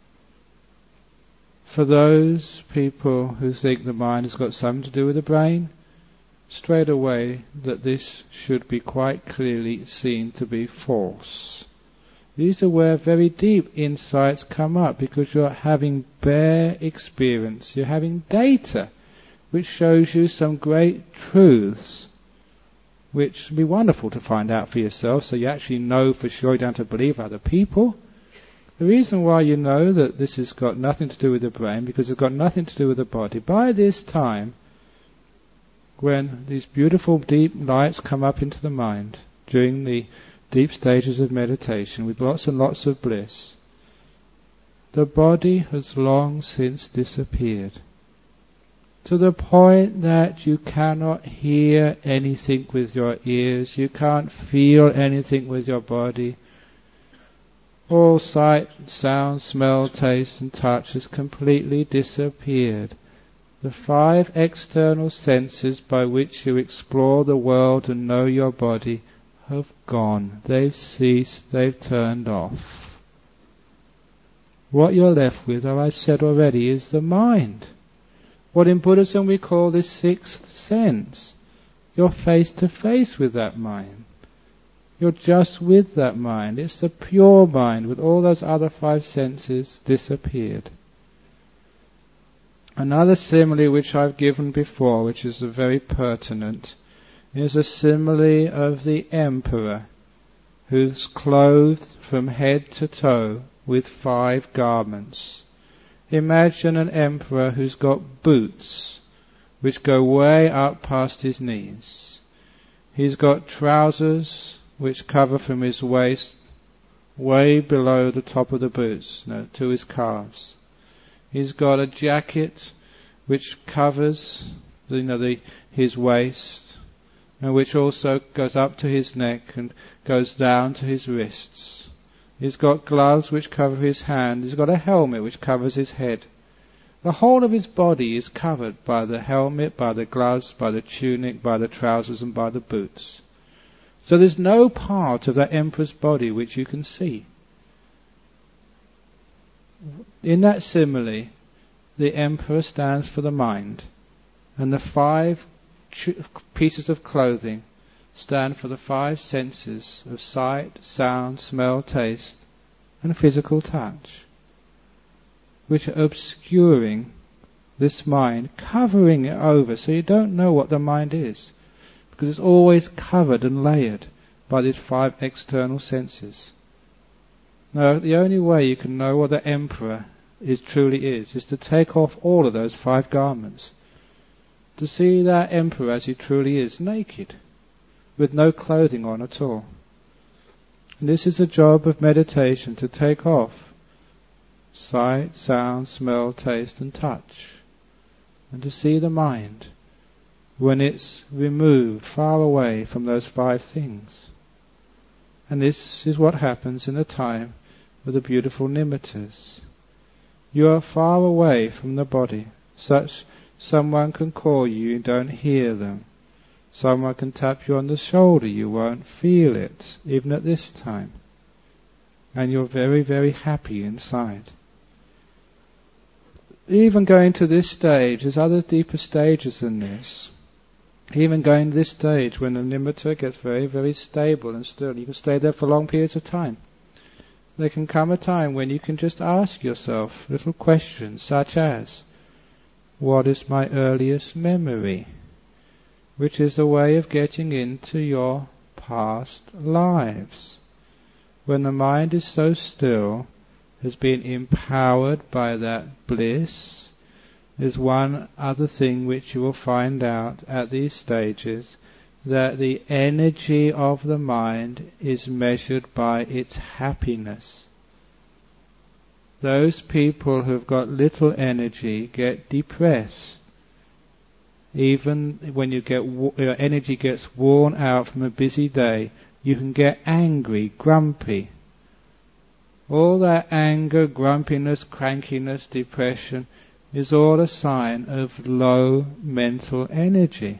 For those people who think the mind has got something to do with the brain, straight away that this should be quite clearly seen to be false. These are where very deep insights come up, because you're having bare experience, you're having data which shows you some great truths which would be wonderful to find out for yourself, so you actually know for sure, you don't have to believe other people. The reason why you know that this has got nothing to do with the brain, because it's got nothing to do with the body. By this time, when these beautiful deep lights come up into the mind, during the deep stages of meditation, with lots and lots of bliss, the body has long since disappeared, to the point that you cannot hear anything with your ears, you can't feel anything with your body. All sight, sound, smell, taste and touch has completely disappeared. The five external senses by which you explore the world and know your body have gone. They've ceased, they've turned off. What you're left with, as I said already, is the mind. What in Buddhism we call the sixth sense. You're face to face with that mind. You're just with that mind. It's the pure mind with all those other five senses disappeared. Another simile which I've given before, which is very pertinent, is a simile of the emperor who's clothed from head to toe with five garments. Imagine an emperor who's got boots which go way up past his knees. He's got trousers which cover from his waist way below the top of the boots, no, to his calves. He's got a jacket which covers, you know, the, his waist, and which also goes up to his neck and goes down to his wrists. He's got gloves which cover his hand. He's got a helmet which covers his head. The whole of his body is covered by the helmet, by the gloves, by the tunic, by the trousers and by the boots. So there's no part of that emperor's body which you can see. In that simile, the emperor stands for the mind, and the five pieces of clothing stand for the five senses of sight, sound, smell, taste, and physical touch, which are obscuring this mind, covering it over, so you don't know what the mind is, because it's always covered and layered by these five external senses. Now, the only way you can know what the emperor is truly is, is to take off all of those five garments, to see that emperor as he truly is, naked, with no clothing on at all. And this is the job of meditation, to take off sight, sound, smell, taste and touch, and to see the mind when it's removed far away from those five things. And this is what happens in the time of the beautiful nimittas. You are far away from the body. Such someone can call you, you don't hear them. Someone can tap you on the shoulder, you won't feel it, even at this time. And you're very, very happy inside. Even going to this stage, there's other deeper stages than this. Even going to this stage when the nimitta gets very, very stable and still, you can stay there for long periods of time. There can come a time when you can just ask yourself little questions such as, what is my earliest memory? Which is a way of getting into your past lives. When the mind is so still, has been empowered by that bliss, is one other thing which you will find out at these stages, that the energy of the mind is measured by its happiness. Those people who've got little energy get depressed. Even when you get your energy gets worn out from a busy day, you can get angry, grumpy. All that anger, grumpiness, crankiness, depression is all a sign of low mental energy.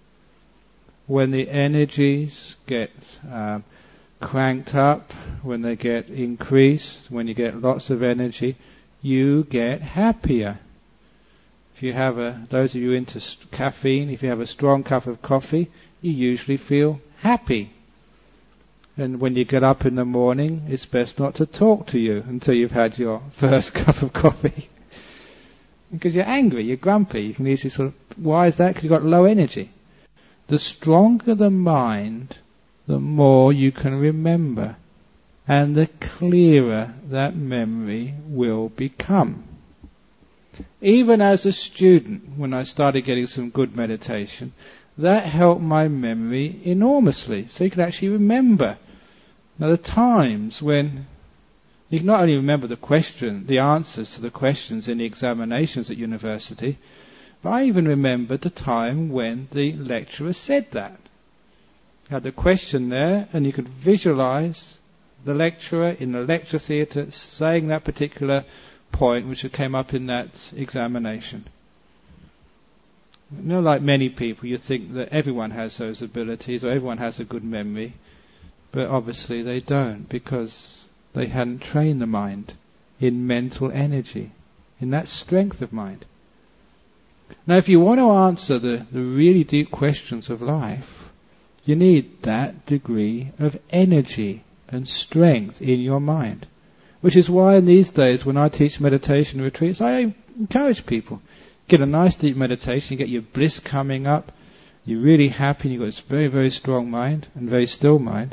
When the energies get um, cranked up, when they get increased, when you get lots of energy, you get happier. If you have a, those of you into caffeine, if you have a strong cup of coffee, you usually feel happy. And when you get up in the morning, it's best not to talk to you until you've had your first cup of coffee. Because you're angry, you're grumpy, you can easily sort of, why is that? Because you've got low energy. The stronger the mind, the more you can remember, and the clearer that memory will become. Even as a student, when I started getting some good meditation, that helped my memory enormously. So you can actually remember. Now the times when you can not only remember the question, the answers to the questions in the examinations at university, but I even remembered the time when the lecturer said that. You had the question there, and you could visualize the lecturer in the lecture theatre saying that particular point which came up in that examination. You know, like many people, you think that everyone has those abilities or everyone has a good memory, but obviously they don't, because they hadn't trained the mind in mental energy, in that strength of mind. Now, if you want to answer the, the really deep questions of life, you need that degree of energy and strength in your mind. Which is why in these days, when I teach meditation retreats, I encourage people. Get a nice deep meditation, you get your bliss coming up, you're really happy, and you've got this very, very strong mind and very still mind.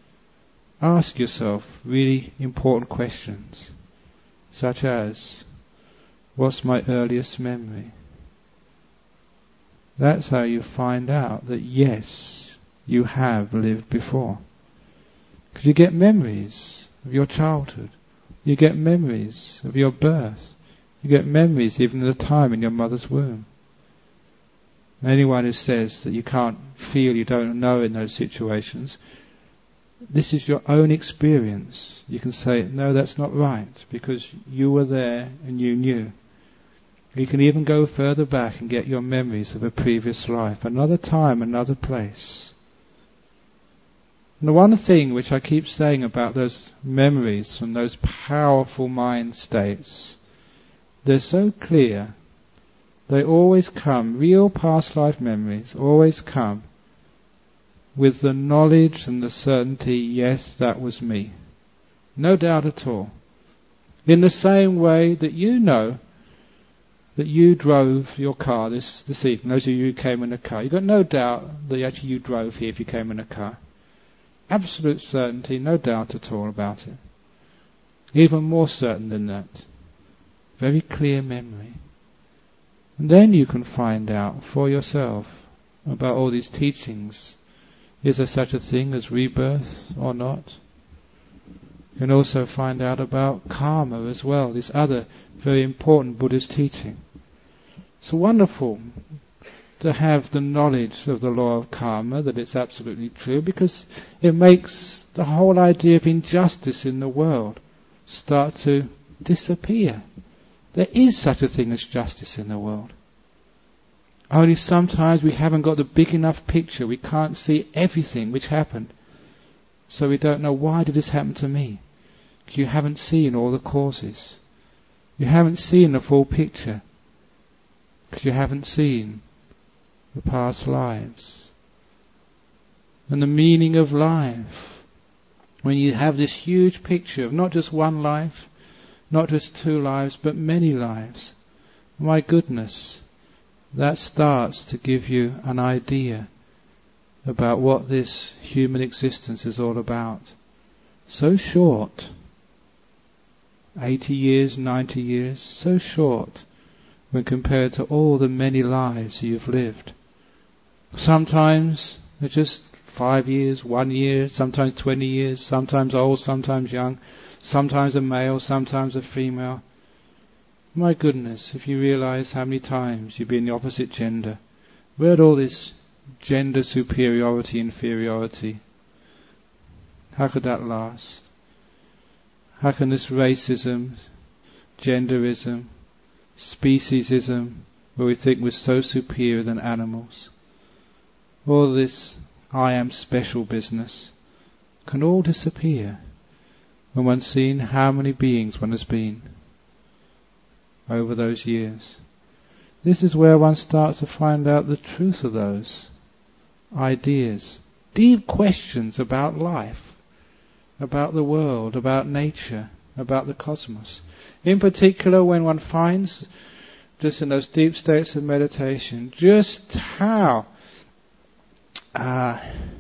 Ask yourself really important questions, such as, what's my earliest memory? That's how you find out that yes, you have lived before. Because you get memories of your childhood. You get memories of your birth. You get memories even of the time in your mother's womb. Anyone who says that you can't feel, you don't know in those situations, this is your own experience. You can say, no, that's not right, because you were there and you knew. You can even go further back and get your memories of a previous life, another time, another place. And the one thing which I keep saying about those memories from those powerful mind states, they're so clear. They always come, real past life memories always come with the knowledge and the certainty, yes, that was me. No doubt at all. In the same way that you know that you drove your car this, this evening, those of you who came in a car, you've got no doubt that actually you drove here if you came in a car. Absolute certainty, no doubt at all about it. Even more certain than that. Very clear memory. And then you can find out for yourself about all these teachings. Is there such a thing as rebirth or not? You can also find out about karma as well, this other very important Buddhist teaching. It's wonderful to have the knowledge of the law of karma, that it's absolutely true, because it makes the whole idea of injustice in the world start to disappear. There is such a thing as justice in the world. Only sometimes we haven't got the big enough picture. We can't see everything which happened. So we don't know, why did this happen to me? You haven't seen all the causes. You haven't seen the full picture. Because you haven't seen the past lives. And the meaning of life. When you have this huge picture of not just one life, not just two lives, but many lives. My goodness, that starts to give you an idea about what this human existence is all about. So short. eighty years, ninety years, so short when compared to all the many lives you've lived. Sometimes they're just five years, one year, sometimes twenty years, sometimes old, sometimes young, sometimes a male, sometimes a female. My goodness, if you realize how many times you've been the opposite gender, where'd all this gender superiority, inferiority, how could that last? How can this racism, genderism, speciesism, where we think we're so superior than animals, all this I am special business, can all disappear when one's seen how many beings one has been over those years. This is where one starts to find out the truth of those ideas, deep questions about life, about the world, about nature, about the cosmos. In particular, when one finds, just in those deep states of meditation, just how uh,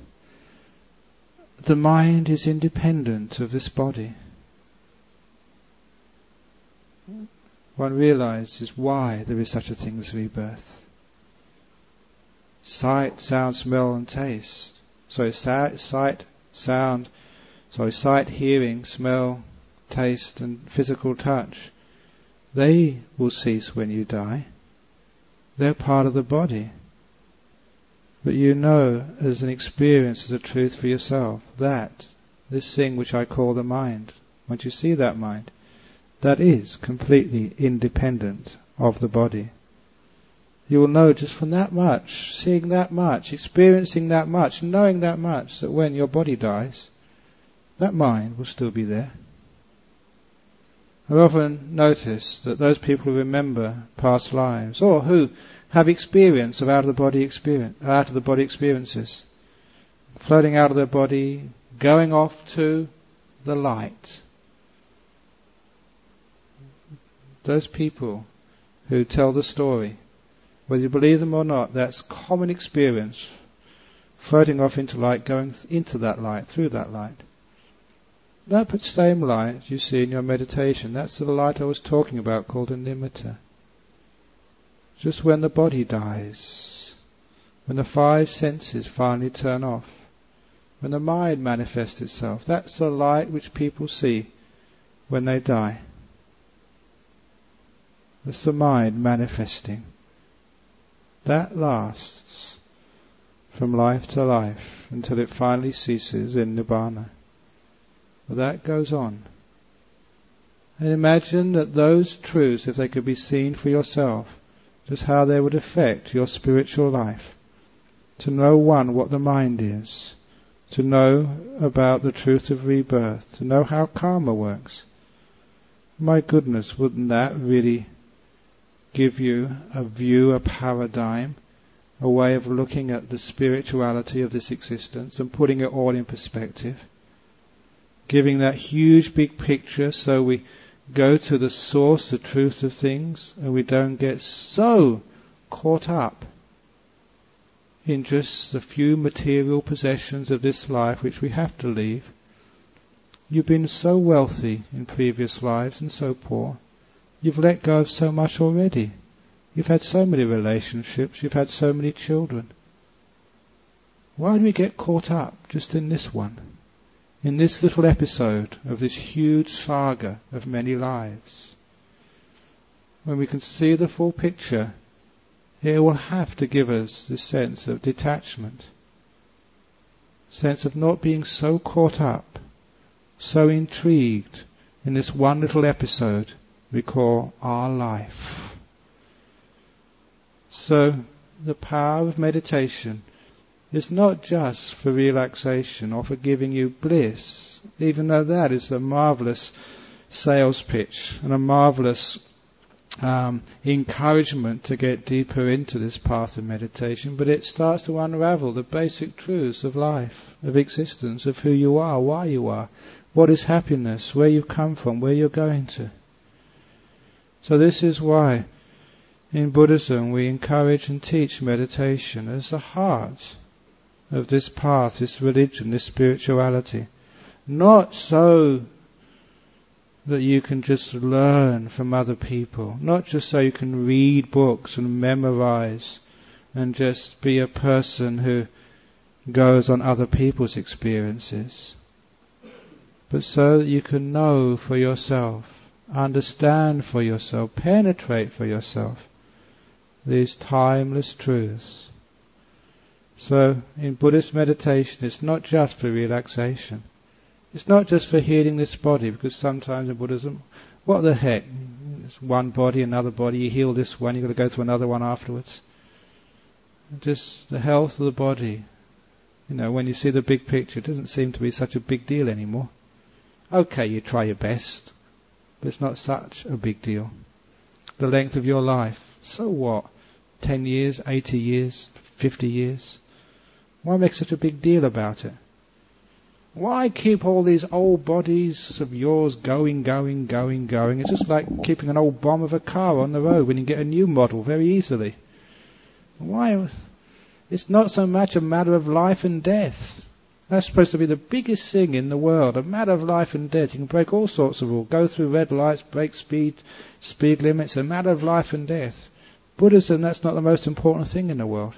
the mind is independent of this body. One realizes why there is such a thing as rebirth. Sight, sound, smell and taste. So sight, sound, sorry, sight, hearing, smell, taste and physical touch, they will cease when you die. They're part of the body. But you know as an experience, as a truth for yourself, that this thing which I call the mind, once you see that mind, that is completely independent of the body. You will know just from that much, seeing that much, experiencing that much, knowing that much, that when your body dies, that mind will still be there. I've often noticed that those people who remember past lives, or who have experience of out of the body experience, out of the body experiences, floating out of their body, going off to the light. Those people who tell the story, whether you believe them or not, that's common experience, floating off into light, going into that light, through that light. That same light you see in your meditation, that's the light I was talking about called a nimitta. Just when the body dies, when the five senses finally turn off, when the mind manifests itself, that's the light which people see when they die. That's the mind manifesting. That lasts from life to life until it finally ceases in Nibbana. But that goes on. And imagine that those truths, if they could be seen for yourself, just how they would affect your spiritual life. To know, one, what the mind is. To know about the truth of rebirth. To know how karma works. My goodness, wouldn't that really give you a view, a paradigm, a way of looking at the spirituality of this existence and putting it all in perspective? Giving that huge big picture so we go to the source, the truth of things, and we don't get so caught up in just the few material possessions of this life which we have to leave. You've been so wealthy in previous lives and so poor. You've let go of so much already. You've had so many relationships. You've had so many children. Why do we get caught up just in this one? In this little episode of this huge saga of many lives? When we can see the full picture, it will have to give us this sense of detachment. Sense of not being so caught up, so intrigued in this one little episode we call our life. So the power of meditation is not just for relaxation or for giving you bliss, even though that is a marvelous sales pitch and a marvelous um, encouragement to get deeper into this path of meditation, but it starts to unravel the basic truths of life, of existence, of who you are, why you are, what is happiness, where you've come from, where you're going to. So this is why in Buddhism we encourage and teach meditation as the heart of this path, this religion, this spirituality. Not so that you can just learn from other people, not just so you can read books and memorize and just be a person who goes on other people's experiences, but so that you can know for yourself, understand for yourself, penetrate for yourself these timeless truths. So in Buddhist meditation it's not just for relaxation. It's not just for healing this body, because sometimes in Buddhism, what the heck? It's one body, another body, you heal this one, you've got to go through another one afterwards. Just the health of the body. You know, when you see the big picture, it doesn't seem to be such a big deal anymore. Okay, you try your best, but it's not such a big deal. The length of your life, so what? Ten years, eighty years, fifty years? Why make such a big deal about it? Why keep all these old bodies of yours going, going, going, going? It's just like keeping an old bomb of a car on the road when you get a new model very easily. Why? It's not so much a matter of life and death. That's supposed to be the biggest thing in the world, a matter of life and death. You can break all sorts of rules, go through red lights, break speed, speed limits, a matter of life and death. Buddhism, that's not the most important thing in the world.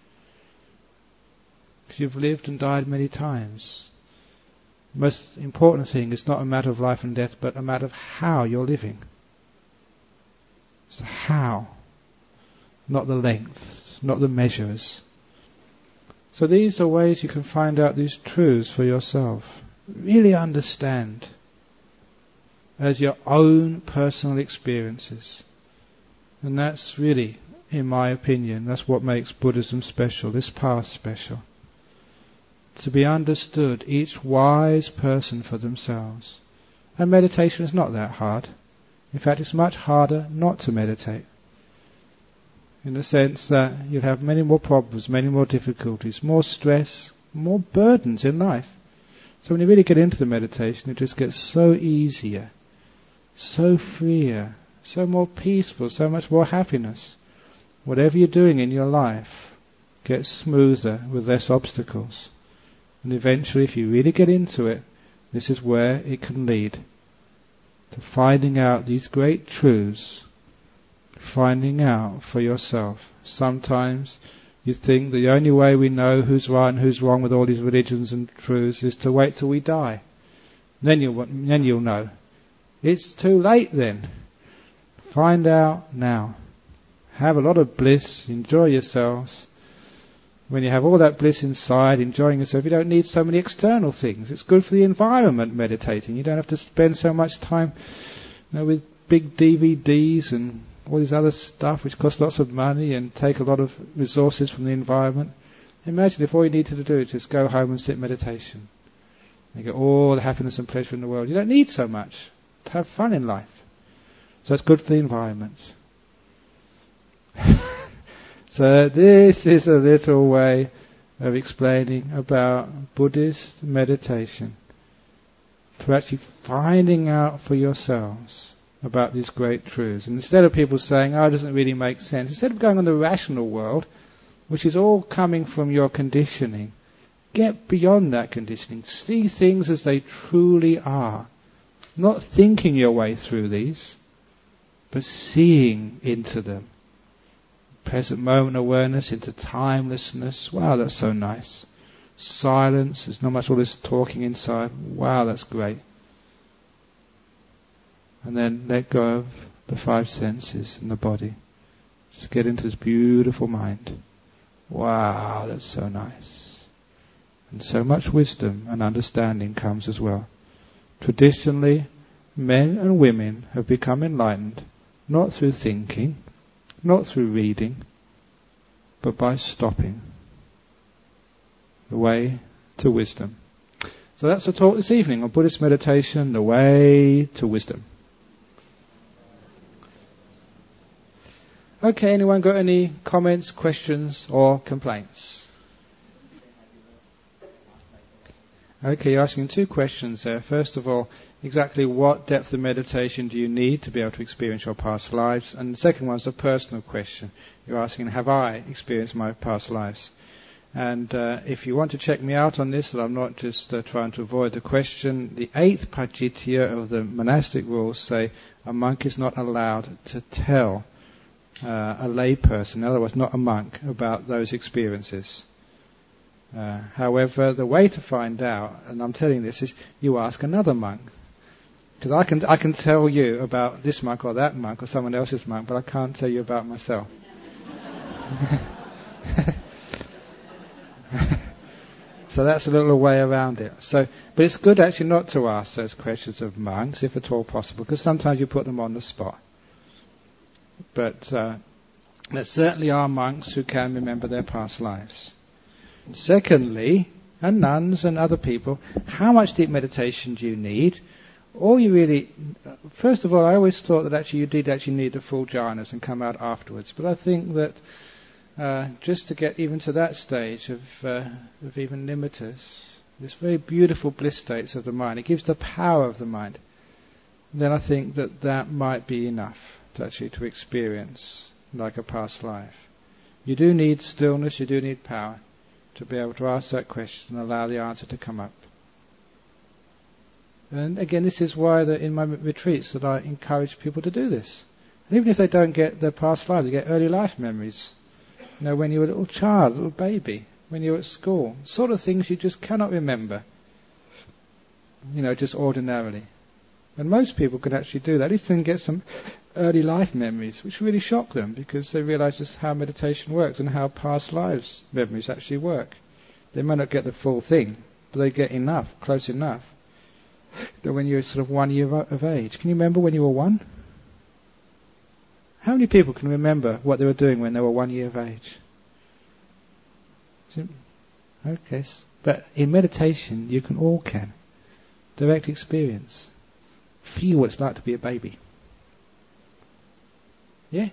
Because you've lived and died many times. The most important thing is not a matter of life and death, but a matter of how you're living. It's the how, not the length, not the measures. So these are ways you can find out these truths for yourself. Really understand as your own personal experiences. And that's really, in my opinion, that's what makes Buddhism special, this path special. To be understood, each wise person for themselves. And meditation is not that hard. In fact, it's much harder not to meditate. In the sense that you'll have many more problems, many more difficulties, more stress, more burdens in life. So when you really get into the meditation, it just gets so easier, so freer, so more peaceful, so much more happiness. Whatever you're doing in your life gets smoother with less obstacles. And eventually, if you really get into it, this is where it can lead to finding out these great truths, finding out for yourself. Sometimes you think the only way we know who's right and who's wrong with all these religions and truths is to wait till we die. Then you'll, then you'll know. It's too late then. Find out now. Have a lot of bliss, enjoy yourselves. When you have all that bliss inside, enjoying yourself, you don't need so many external things. It's good for the environment, meditating. You don't have to spend so much time, you know, with big D V Ds and all this other stuff which costs lots of money and take a lot of resources from the environment. Imagine if all you needed to do is just go home and sit in meditation. You get all the happiness and pleasure in the world. You don't need so much to have fun in life. So it's good for the environment. So this is a little way of explaining about Buddhist meditation. For actually finding out for yourselves about these great truths. And instead of people saying, oh, it doesn't really make sense, instead of going on the rational world, which is all coming from your conditioning, get beyond that conditioning. See things as they truly are. Not thinking your way through these, but seeing into them. Present moment awareness into timelessness. Wow, that's so nice. Silence, there's not much all this talking inside. Wow, that's great. And then let go of the five senses and the body. Just get into this beautiful mind. Wow, that's so nice. And so much wisdom and understanding comes as well. Traditionally, men and women have become enlightened not through thinking, not through reading, but by stopping. The way to wisdom. So that's the talk this evening on Buddhist meditation, the way to wisdom. Okay, anyone got any comments, questions or complaints? Okay, you're asking two questions there. First of all, exactly what depth of meditation do you need to be able to experience your past lives? And the second one's a personal question. You're asking, have I experienced my past lives? And uh, if you want to check me out on this, that I'm not just uh, trying to avoid the question, the eighth Pajitya of the monastic rules say a monk is not allowed to tell uh, a lay person, in other words, not a monk, about those experiences. Uh, however, the way to find out, and I'm telling this, is you ask another monk. Because I can I can tell you about this monk or that monk or someone else's monk, but I can't tell you about myself. So that's a little way around it. So, but it's good actually not to ask those questions of monks, if at all possible, because sometimes you put them on the spot. But uh, there certainly are monks who can remember their past lives. Secondly, and nuns and other people, how much deep meditation do you need? Or you really, first of all, I always thought that actually you did actually need the full jhanas and come out afterwards. But I think that uh, just to get even to that stage of, uh, of even nimittas, this very beautiful bliss states of the mind, it gives the power of the mind. Then I think that that might be enough to actually to experience like a past life. You do need stillness, you do need power to be able to ask that question and allow the answer to come up. And again, this is why that in my retreats that I encourage people to do this. And even if they don't get their past life, they get early life memories. You know, when you were a little child, a little baby, when you were at school, sort of things you just cannot remember. You know, just ordinarily. And most people can actually do that. At least they can get some early life memories, which really shock them because they realize just how meditation works and how past lives memories actually work. They may not get the full thing, but they get enough, close enough, that when you're sort of one year of age. Can you remember when you were one? How many people can remember what they were doing when they were one year of age? Okay, but in meditation you can all can. Direct experience. Feel what it's like to be a baby. Yeah?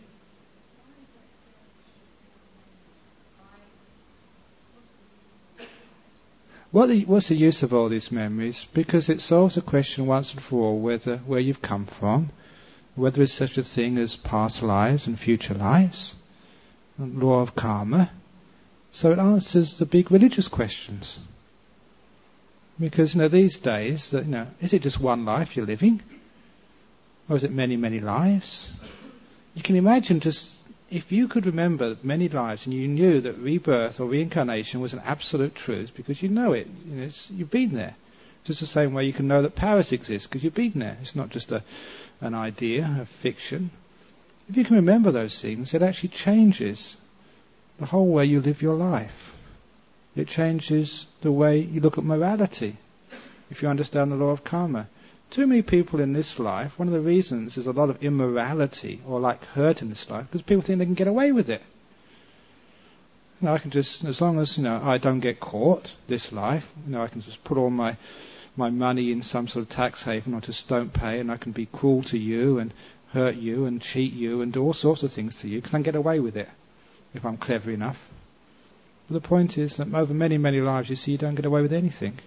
What the, what's the use of all these memories? Because it solves the question once and for all whether where you've come from, whether there's such a thing as past lives and future lives, and law of karma. So it answers the big religious questions. Because, you know, these days, you know, is it just one life you're living? Or is it many, many lives? You can imagine just, if you could remember many lives and you knew that rebirth or reincarnation was an absolute truth because you know it, you know, it's, you've been there. Just the same way you can know that Paris exists because you've been there. It's not just a, an idea, a fiction. If you can remember those things, it actually changes the whole way you live your life. It changes the way you look at morality, if you understand the law of karma. Too many people in this life, one of the reasons is a lot of immorality or like hurt in this life, because people think they can get away with it. You know, I can just, as long as, you know, I don't get caught this life, you know, I can just put all my my money in some sort of tax haven or just don't pay, and I can be cruel to you and hurt you and cheat you and do all sorts of things to you, because I can get away with it if I'm clever enough. But the point is that over many, many lives, you see, you don't get away with anything.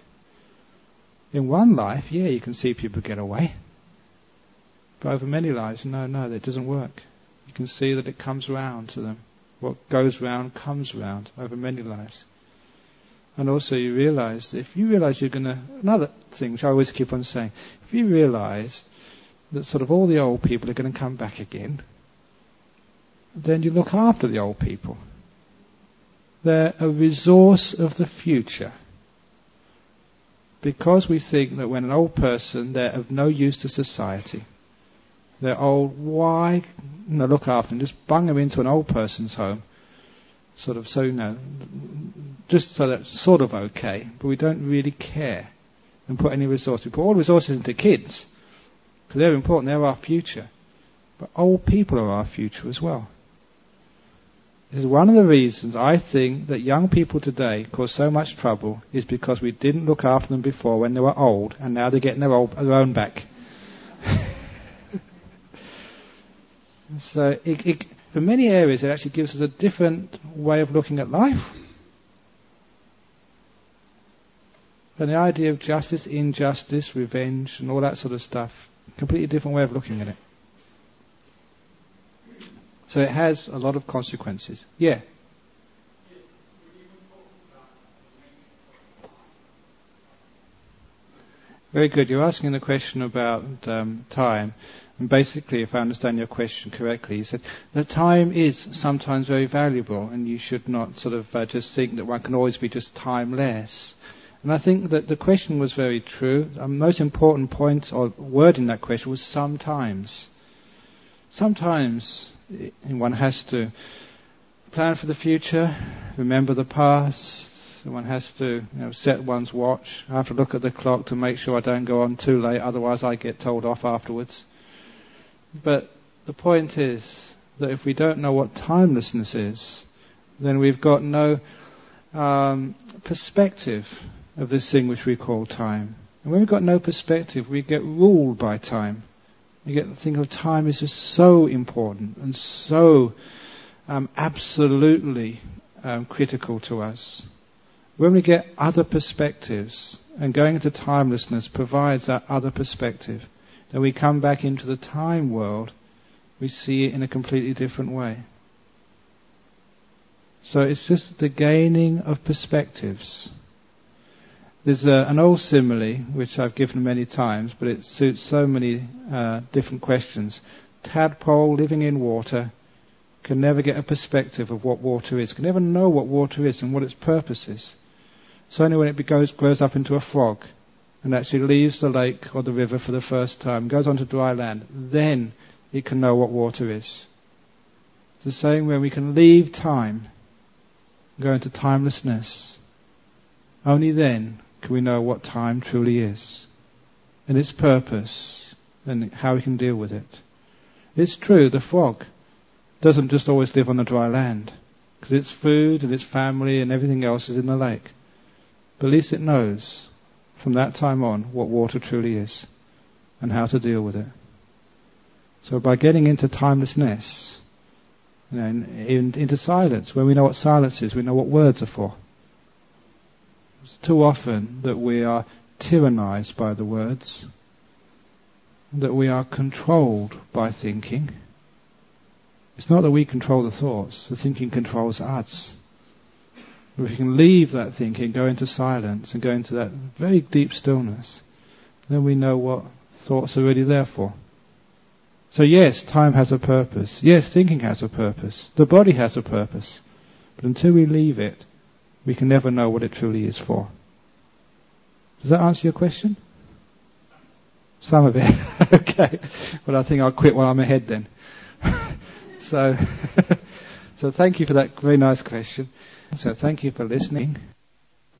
In one life, yeah, you can see people get away. But over many lives, no, no, that doesn't work. You can see that it comes round to them. What goes round comes round over many lives. And also you realize that if you realize you're going to, another thing which I always keep on saying, if you realize that sort of all the old people are going to come back again, then you look after the old people. They're a resource of the future. Because we think that when an old person, they're of no use to society. They're old, why you know, look after them? Just bung them into an old person's home. Sort of, so, you know, just so that's sort of okay, but we don't really care and put any resources. We put all resources into kids, because they're important, they're our future. But old people are our future as well. This is one of the reasons I think that young people today cause so much trouble, is because we didn't look after them before when they were old, and now they're getting their, old, their own back. So it, it, for many areas it actually gives us a different way of looking at life. And the idea of justice, injustice, revenge and all that sort of stuff, completely different way of looking at it. So it has a lot of consequences. Yeah. Very good. You're asking the question about um, time. And basically, if I understand your question correctly, you said that time is sometimes very valuable and you should not sort of uh, just think that one can always be just timeless. And I think that the question was very true. The most important point or word in that question was sometimes. Sometimes one has to plan for the future, remember the past. One has to you know, set one's watch. I have to look at the clock to make sure I don't go on too late, otherwise I get told off afterwards. But the point is that if we don't know what timelessness is, then we've got no um, perspective of this thing which we call time. And when we've got no perspective, we get ruled by time. You get to think of time as just so important and so um, absolutely um, critical to us. When we get other perspectives, and going into timelessness provides that other perspective, then we come back into the time world, we see it in a completely different way. So it's just the gaining of perspectives. There's a, an old simile, which I've given many times, but it suits so many uh, different questions. Tadpole living in water can never get a perspective of what water is, can never know what water is and what its purpose is. It's only when it goes, grows up into a frog and actually leaves the lake or the river for the first time, goes onto dry land, then it can know what water is. It's the same when we can leave time, go into timelessness. Only then can we know what time truly is and its purpose and how we can deal with it. It's true, the frog doesn't just always live on the dry land, because its food and its family and everything else is in the lake. But at least it knows from that time on what water truly is and how to deal with it. So by getting into timelessness, you know, in, in, into silence, when we know what silence is, we know what words are for. It's too often that we are tyrannized by the words, that we are controlled by thinking. It's not that we control the thoughts, the thinking controls us. If we can leave that thinking, go into silence and go into that very deep stillness, then we know what thoughts are really there for. So yes, time has a purpose. Yes, thinking has a purpose. The body has a purpose. But until we leave it, we can never know what it truly is for. Does that answer your question? Some of it. Okay. Well, I think I'll quit while I'm ahead then. so, so thank you for that very nice question. So thank you for listening.